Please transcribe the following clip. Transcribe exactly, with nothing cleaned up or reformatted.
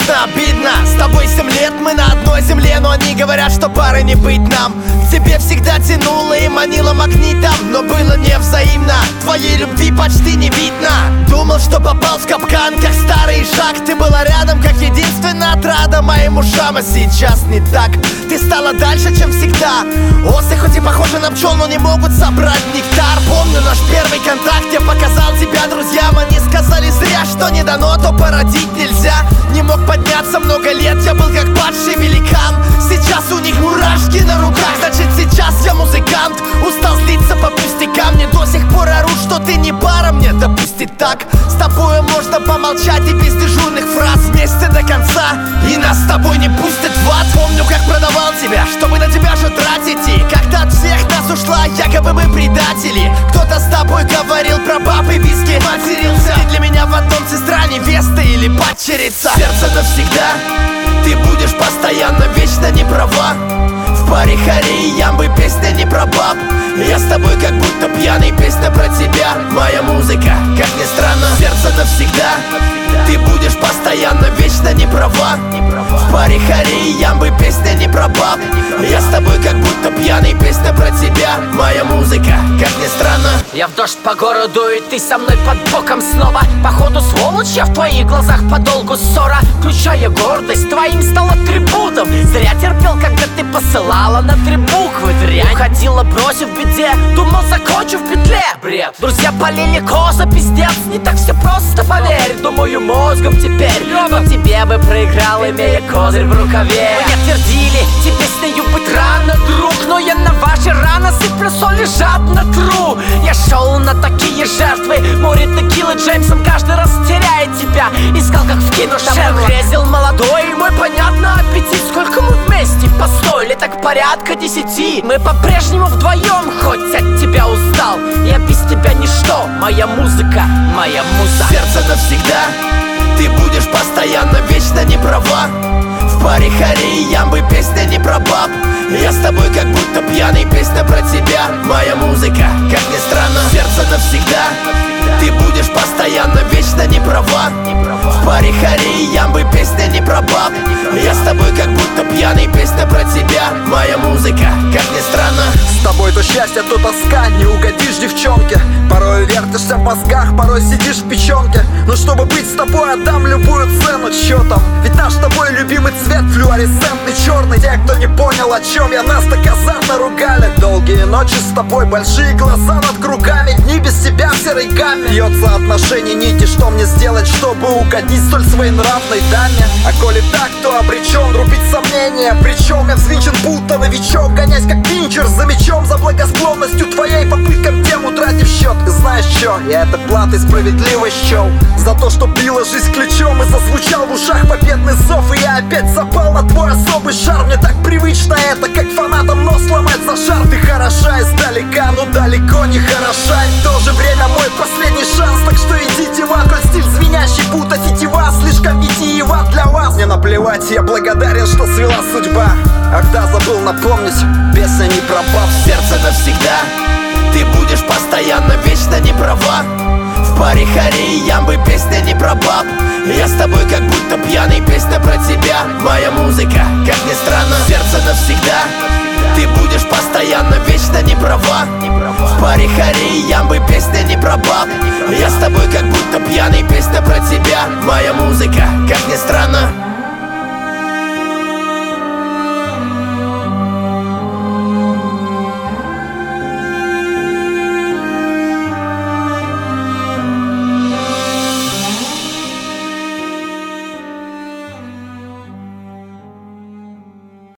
честно, обидно. С тобой семь лет, мы на одной земле, но они говорят, что пары не быть нам. К тебе всегда тянуло и манило магнитом, но было невзаимно, твоей любви почти не видно. Думал, что попал в капкан, как старый шаг. Ты была рядом, как единственная отрада моим ушам. А сейчас не так, ты стала дальше, чем всегда. Осы хоть и похожи на пчел, но не могут собрать нектар. Помню наш первый контакт, я показал тебя друзьям. Они сказали зря, что не дано, то породить нельзя. Не мог подняться много лет, я был как падший великан. Сейчас у них мурашки на руках, значит сейчас я музыкант. Устал злиться по пустякам, мне до сих пор орут, что ты не пара мне. Да пусть и так, с тобой можно помолчать и без дежурных фраз. Вместе до конца, и нас с тобой не пустят в ад. Помню, как продавал тебя, чтобы на тебя же тратить. И как-то от всех нас ушла, якобы мы предатели. Кто-то с тобой говорил про баб и виски, матерился. Ты для меня в одном сестра, невеста или падчерица. Сердце навсегда, ты будешь постоянно, вечно не права. В паре Хари и Ямбы песня не про баб. Я с тобой как будто пьяный, песня про тебя. Моя музыка, как ни странно, сердце навсегда. Ты будешь постоянно, вечно не права. В паре Хари и Ямбы песня не про баб. Я с тобой как будто пьяный, песня про тебя. Моя музыка, как ни странно. Я в дождь по городу, и ты со мной под боком снова. Походу сволочь, я в твоих глазах подолгу ссора. Включая гордость, твоим стал атрибутом. Зря терпел, когда ты посылала на три буквы дрянь. Уходила, бросив в беде, думал, закончу в петле. Бред. Друзья полили коза, пиздец, не так все просто, поверь. Думаю, мозгом теперь, но тебе бы проиграл, имея козырь в рукаве. Мне твердили, тебе с нею быть рано, друг. Но я на ваши раны сыплю соль и жадно тру. Я шел на такие жертвы, море текилы Джеймсом каждый раз теряет тебя. Искал, как вкинуть Шерлок. Грезил молодой, и мой понятно аппетит. Сколько мы вместе, постой, лет так порядка десяти. Мы по-прежнему вдвоем, хоть от тебя устал. Я без тебя ничто, моя музыка, моя муза. Сердце навсегда, ты будешь постоянно, вечно не права. В паре Хари и Ямбы песня не про баб. Я с тобой как будто пьяный, песня про тебя. Моя музыка, как ни странно, сердце навсегда. Ты будешь постоянно, вечно не права. В паре Хари и Ямбы песня не про баб. Я с тобой как будто пьяный, песня про тебя. Моя музыка, как ни странно. С тобой то счастье, то тоска, не угодишь девчонке. Порой вертишься в мозгах, порой сидишь в печенке. Но чтобы быть с тобой, отдам любую цену, чё там. Ведь наш с тобой любимый цвет флуоресцентный черный. Те, кто не понял, о чем я, нас так азартно ругали. Долгие ночи с тобой, большие глаза над кругами. Дни без тебя в серой гамме. Бьется отношений нити, что мне сделать, чтобы угодить столь своенравной даме. А коли так, то обречен рубить сомнения. Причем я взвинчен будто новичок, гонясь как пинчер за мечом, за благосклонностью твоей попыткам тем утратив счет. И знаешь чё, я это платой справедливо счел за то, что била жизнь ключом и зазвучал в ушах победный зов. И я опять запал на твой особый шар. Мне так привычно это, как фанатам нос сломать за шар. Ты хороша издалека, но далеко не хороша. И в то же время мой последний шанс. Так что идите в ад, коль стиль звенящий, будто тетива слишком витиева для вас. Мне наплевать, я благодарен, что свела судьба. Ах да, забыл напомнить, песня не про баб. Сердце навсегда, ты будешь постоянно, вечно не права. В паре Хари и Ямбы песня не про баб. Я с тобой как будто пьяный, песня про тебя. Моя музыка, как ни странно, сердце навсегда. Ты будешь постоянно, вечно не права. В паре Хари и Ямбы песня не про баб. Я с тобой как будто пьяный, песня про тебя. Моя музыка, как ни странно.